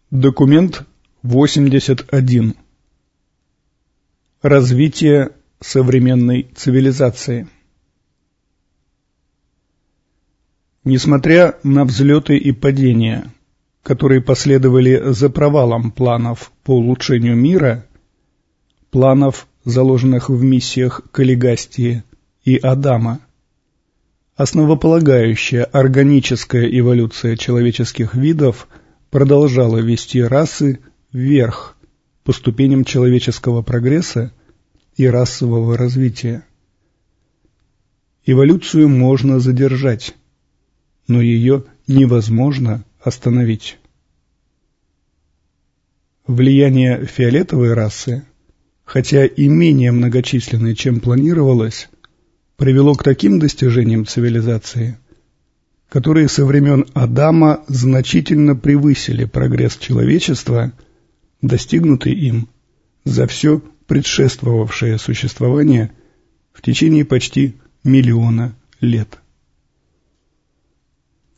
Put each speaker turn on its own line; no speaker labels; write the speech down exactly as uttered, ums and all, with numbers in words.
Документ восемьдесят один. Развитие современной цивилизации. Несмотря на взлеты и падения, которые последовали за провалом планов по улучшению мира, планов, заложенных в миссиях Каллигастии и Адама, основополагающая органическая эволюция человеческих видов продолжала вести расы вверх по ступеням человеческого прогресса и расового развития. Эволюцию можно задержать, но ее невозможно остановить. Влияние фиолетовой расы, хотя и менее многочисленное, чем планировалось, привело к таким достижениям цивилизации, которые со времен Адама значительно превысили прогресс человечества, достигнутый им за все предшествовавшее существование в течение почти миллиона лет.